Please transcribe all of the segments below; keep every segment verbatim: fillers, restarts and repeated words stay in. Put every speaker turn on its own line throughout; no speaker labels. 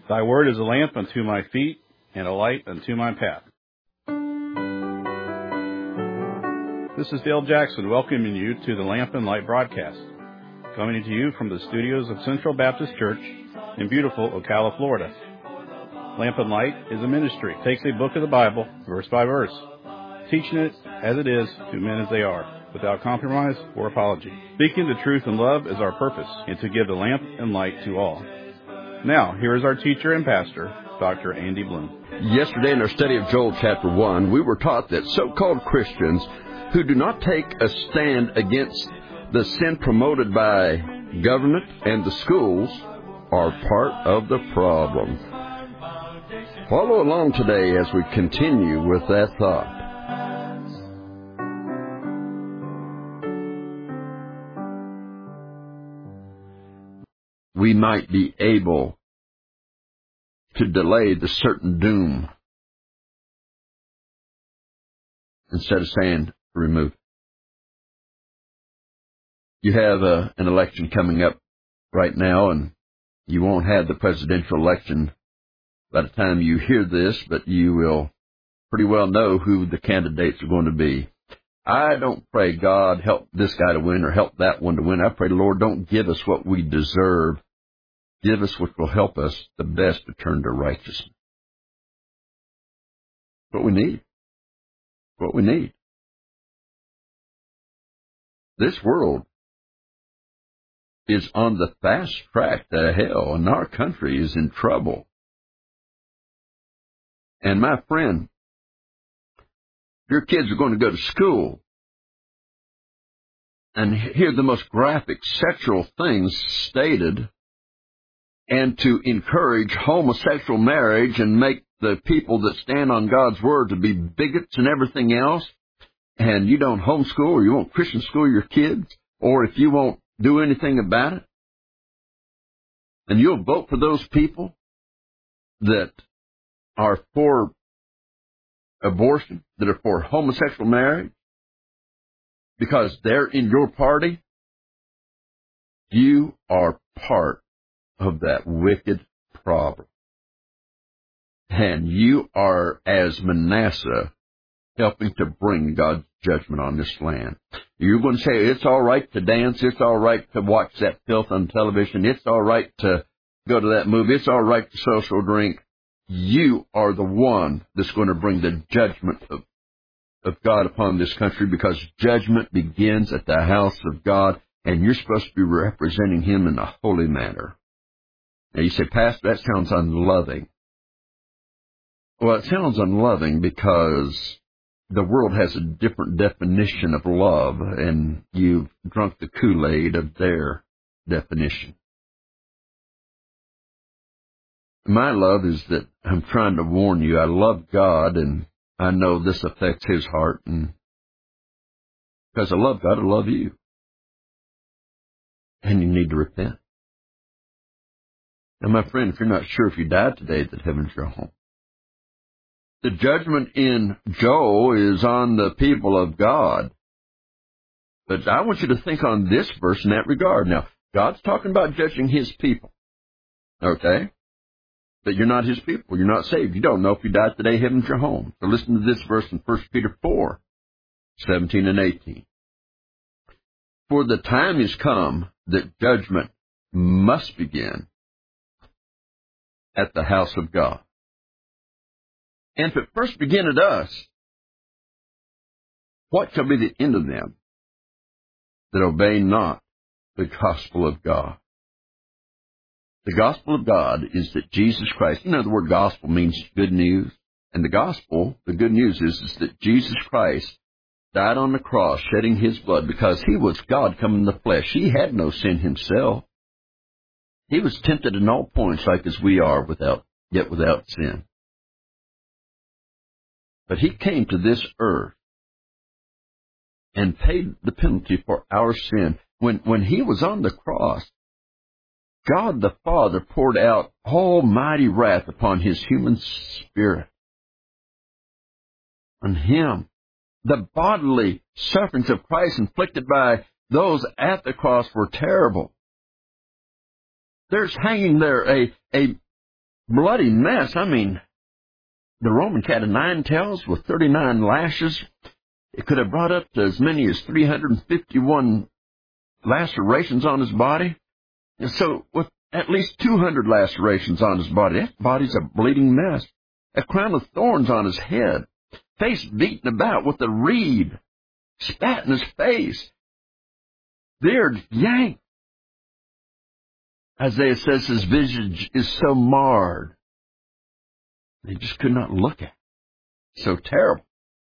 Thy word is a lamp unto my feet and a light unto my path. This is Dale Jackson welcoming you to the Lamp and Light broadcast, coming to you from the studios of Central Baptist Church in beautiful Ocala, Florida. Lamp and Light is a ministry. It takes a book of the Bible, verse by verse, teaching it as it is to men as they are, without compromise or apology. Speaking the truth in love is our purpose, and to give the lamp and light to all. Now, here is our teacher and pastor, Doctor Andy Bloom.
Yesterday in our study of Joel chapter one, we were taught that so-called Christians who do not take a stand against the sin promoted by government and the schools are part of the problem. Follow along today as we continue with that thought. We might be able to delay the certain doom instead of saying remove. You have a, an election coming up right now, and you won't have the presidential election by the time you hear this, but you will pretty well know who the candidates are going to be. I don't pray, God, help this guy to win or help that one to win. I pray, Lord, don't give us what we deserve. Give us what will help us the best to turn to righteousness. What we need. What we need. This world is on the fast track to hell, and our country is in trouble. And my friend, your kids are going to go to school and hear the most graphic sexual things stated, and to encourage homosexual marriage and make the people that stand on God's word to be bigots and everything else, and you don't homeschool or you won't Christian school your kids, or if you won't do anything about it, and you'll vote for those people that are for abortion, that are for homosexual marriage, because they're in your party, you are part of that wicked problem. And you are, as Manasseh, helping to bring God's judgment on this land. You're going to say, it's all right to dance, it's all right to watch that filth on television, it's all right to go to that movie, it's all right to social drink. You are the one that's going to bring the judgment of, of God upon this country, because judgment begins at the house of God, and you're supposed to be representing Him in a holy manner. Now you say, Pastor, that sounds unloving. Well, it sounds unloving because the world has a different definition of love, and you've drunk the Kool-Aid of their definition. My love is that I'm trying to warn you. I love God, and I know this affects His heart, and because I love God, I love you. And you need to repent. Now, my friend, if you're not sure if you died today, that heaven's your home. The judgment in Joel is on the people of God. But I want you to think on this verse in that regard. Now, God's talking about judging His people. Okay? But you're not His people. You're not saved. You don't know if you died today, heaven's your home. So listen to this verse in First Peter four, seventeen and eighteen. For the time is come that judgment must begin at the house of God. And if it first begin at us, what shall be the end of them that obey not the gospel of God? The gospel of God is that Jesus Christ, you know, the word gospel means good news. And the gospel, the good news is, is that Jesus Christ died on the cross, shedding His blood, because He was God come in the flesh. He had no sin Himself. He was tempted in all points like as we are, without yet without sin. But He came to this earth and paid the penalty for our sin. When, when He was on the cross, God the Father poured out almighty wrath upon His human spirit. On Him. The bodily sufferings of Christ inflicted by those at the cross were terrible. There's hanging there a, a bloody mess. I mean, the Roman cat of nine tails with thirty-nine lashes, it could have brought up to as many as three hundred fifty-one lacerations on his body. And so with at least two hundred lacerations on his body, that body's a bleeding mess. A crown of thorns on his head, face beaten about with a reed, spat in his face, beard yanked. Isaiah says his visage is so marred, they just could not look at it. So terrible.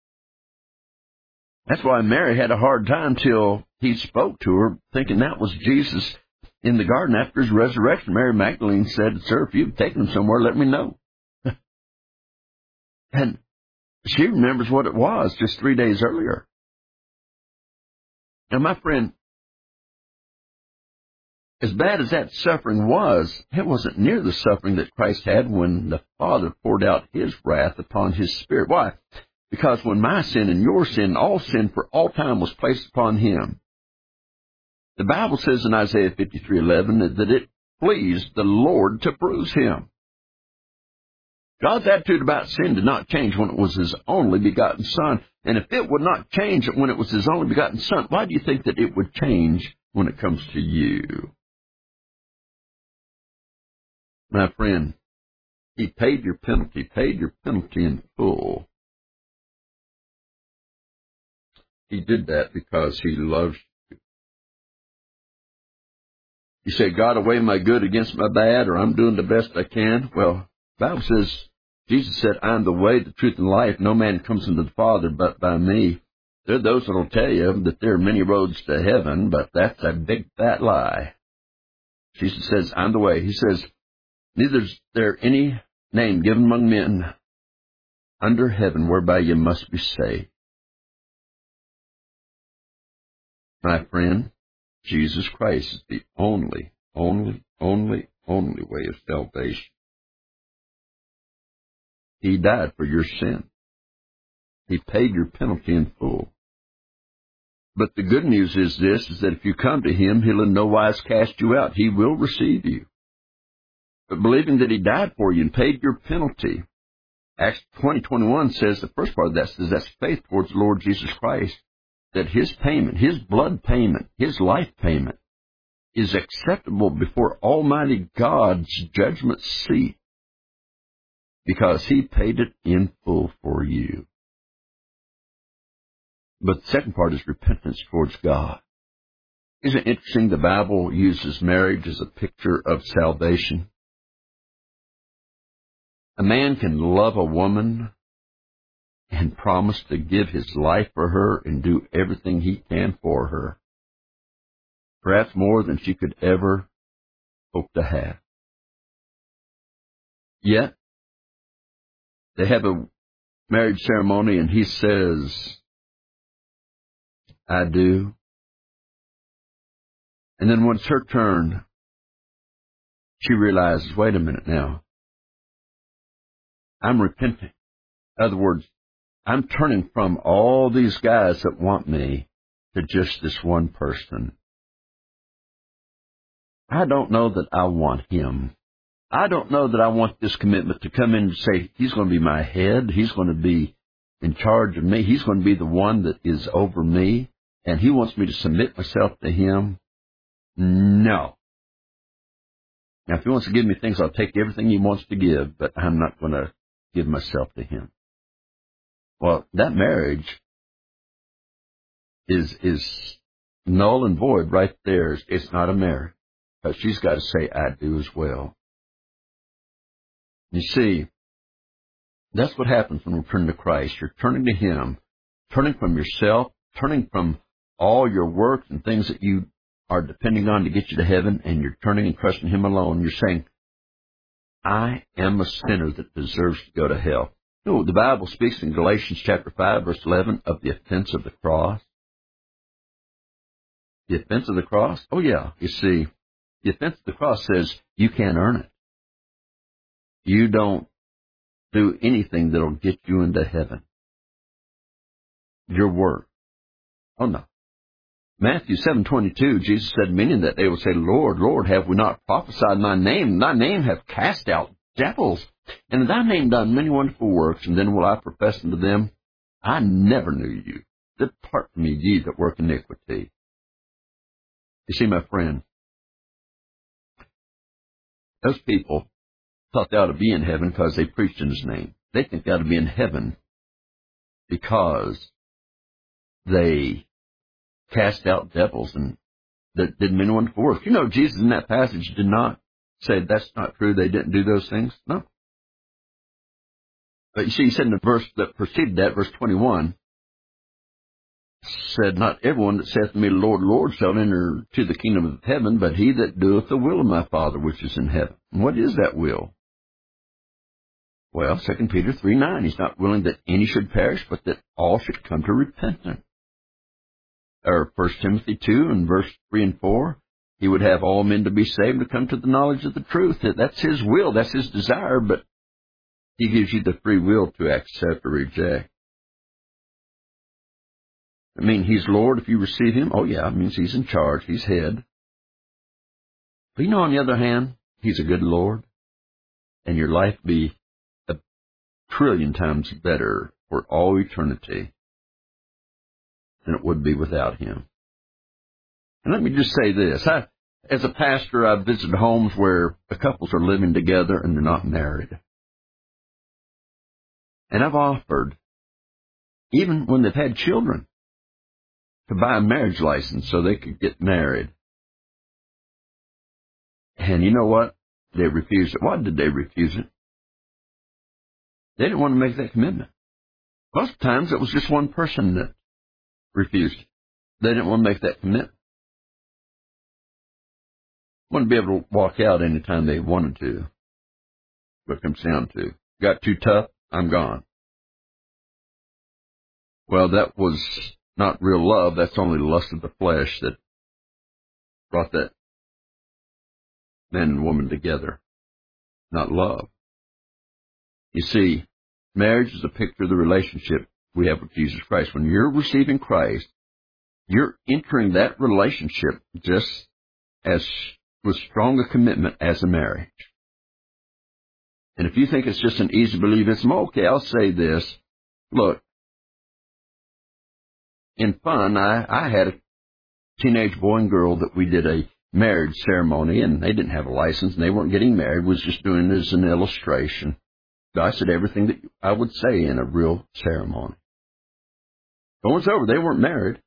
That's why Mary had a hard time till he spoke to her, thinking that was Jesus in the garden after his resurrection. Mary Magdalene said, "Sir, if you've taken him somewhere, let me know." And she remembers what it was just three days earlier. Now, my friend, as bad as that suffering was, it wasn't near the suffering that Christ had when the Father poured out his wrath upon his Spirit. Why? Because when my sin and your sin, all sin for all time, was placed upon him, the Bible says in Isaiah fifty-three eleven that, that it pleased the Lord to bruise him. God's attitude about sin did not change when it was his only begotten Son. And if it would not change when it was his only begotten Son, why do you think that it would change when it comes to you? My friend, he paid your penalty, paid your penalty in full. He did that because he loves you. You say, God, weigh my good against my bad, or I'm doing the best I can. Well, the Bible says, Jesus said, I'm the way, the truth, and life. No man comes into the Father but by me. There are those that will tell you that there are many roads to heaven, but that's a big fat lie. Jesus says, I'm the way. He says, neither is there any name given among men under heaven whereby you must be saved. My friend, Jesus Christ is the only, only, only, only way of salvation. He died for your sin. He paid your penalty in full. But the good news is this, is that if you come to him, he'll in no wise cast you out. He will receive you. But believing that he died for you and paid your penalty, Acts twenty twenty-one says, the first part of that says that's faith towards the Lord Jesus Christ, that his payment, his blood payment, his life payment is acceptable before Almighty God's judgment seat, because he paid it in full for you. But the second part is repentance towards God. Isn't it interesting the Bible uses marriage as a picture of salvation? A man can love a woman and promise to give his life for her and do everything he can for her, perhaps more than she could ever hope to have. Yet, they have a marriage ceremony and he says, I do. And then when it's her turn, she realizes, wait a minute now, I'm repenting. In other words, I'm turning from all these guys that want me to just this one person. I don't know that I want him. I don't know that I want this commitment to come in and say, he's going to be my head, he's going to be in charge of me, he's going to be the one that is over me, and he wants me to submit myself to him. No. Now, if he wants to give me things, I'll take everything he wants to give, but I'm not going to give myself to him. Well, that marriage is is null and void right there. It's not a marriage, but she's got to say, I do as well. You see, that's what happens when we turn to Christ. You're turning to him, turning from yourself, turning from all your works and things that you are depending on to get you to heaven, and you're turning and trusting him alone. You're saying, I am a sinner that deserves to go to hell. No, the Bible speaks in Galatians chapter five, verse eleven, of the offense of the cross. The offense of the cross? Oh, yeah. You see, the offense of the cross says you can't earn it. You don't do anything that'll get you into heaven. Your work. Oh, no. Matthew seven twenty-two, Jesus said, many that they will say, Lord, Lord, have we not prophesied in thy name? In thy name have cast out devils. And in thy name done many wonderful works, and then will I profess unto them, I never knew you. Depart from me, ye that work iniquity. You see, my friend, those people thought they ought to be in heaven because they preached in his name. They think they ought to be in heaven because they cast out devils and that did many wonderful works. You know, Jesus in that passage did not say that's not true, they didn't do those things. No. But you see, he said in the verse that preceded that, verse twenty-one, said, not everyone that saith to me, Lord, Lord, shall enter to the kingdom of heaven, but he that doeth the will of my Father which is in heaven. And what is that will? Well, Second Peter three nine, he's not willing that any should perish, but that all should come to repentance. Or First Timothy two and verse three and four, he would have all men to be saved, to come to the knowledge of the truth. That's his will, that's his desire, but he gives you the free will to accept or reject. I mean, he's Lord if you receive him. Oh, yeah, it means he's in charge. He's head. But you know, on the other hand, he's a good Lord, and your life be a trillion times better for all eternity than it would be without him. And let me just say this. I, as a pastor, I've visited homes where the couples are living together and they're not married. And I've offered, even when they've had children, to buy a marriage license so they could get married. And you know what? They refused it. Why did they refuse it? They didn't want to make that commitment. Most times it was just one person that refused it. They didn't want to make that commitment. Wanted to be able to walk out anytime they wanted to. What it comes down to. Got too tough, I'm gone. Well, that was not real love. That's only the lust of the flesh that brought that man and woman together, not love. You see, marriage is a picture of the relationship we have with Jesus Christ. When you're receiving Christ, you're entering that relationship just as with strong a commitment as a marriage. And if you think it's just an easy believism, okay, I'll say this. Look, in fun, I, I had a teenage boy and girl that we did a marriage ceremony, and they didn't have a license, and they weren't getting married, was just doing it as an illustration. But I said everything that I would say in a real ceremony. But once over, they weren't married.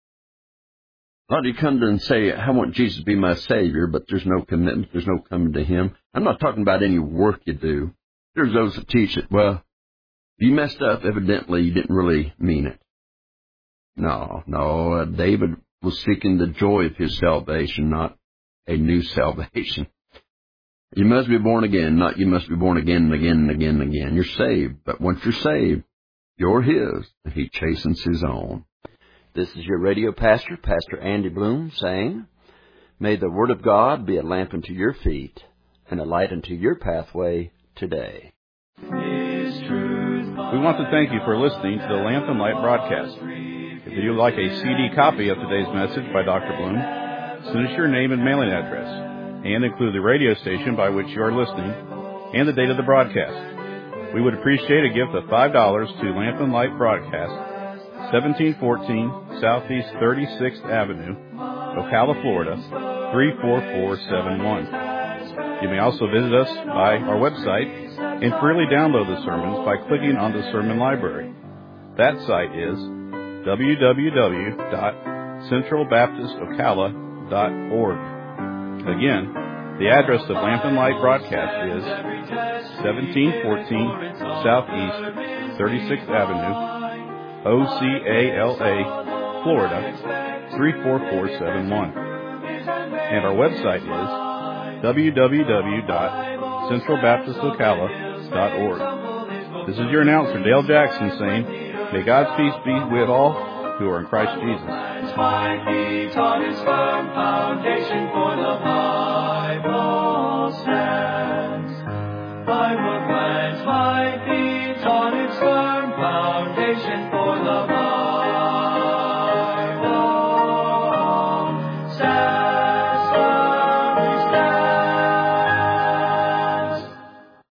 A lot of you come to and say, I want Jesus to be my Savior, but there's no commitment, there's no coming to Him. I'm not talking about any work you do. There's those that teach it. Well, you messed up, evidently you didn't really mean it. No, no, uh, David was seeking the joy of his salvation, not a new salvation. You must be born again, not you must be born again and again and again and again. You're saved, but once you're saved, you're His, and He chastens His own. This is your radio pastor, Pastor Andy Bloom, saying, may the Word of God be a lamp unto your feet and a light unto your pathway today.
We want to thank you for listening to the Lamp and Light broadcast. If you'd like a C D copy of today's message by Doctor Bloom, send us your name and mailing address, and include the radio station by which you are listening and the date of the broadcast. We would appreciate a gift of five dollars to Lamp and Light Broadcast, seventeen fourteen Southeast thirty-sixth Avenue, Ocala, Florida, three four four seven one. You may also visit us by our website and freely download the sermons by clicking on the Sermon Library. That site is w w w dot central baptist ocala dot org. Again, the address of Lamp and Light Broadcast is seventeen fourteen Southeast thirty-sixth Avenue, O C A L A, Florida, three four four seven one. And our website is w w w dot central baptist ocala dot org. This is your announcer, Dale Jackson, saying, may God's peace be with all who are in Christ Jesus. My feet on His firm foundation, for the Bible stands. I will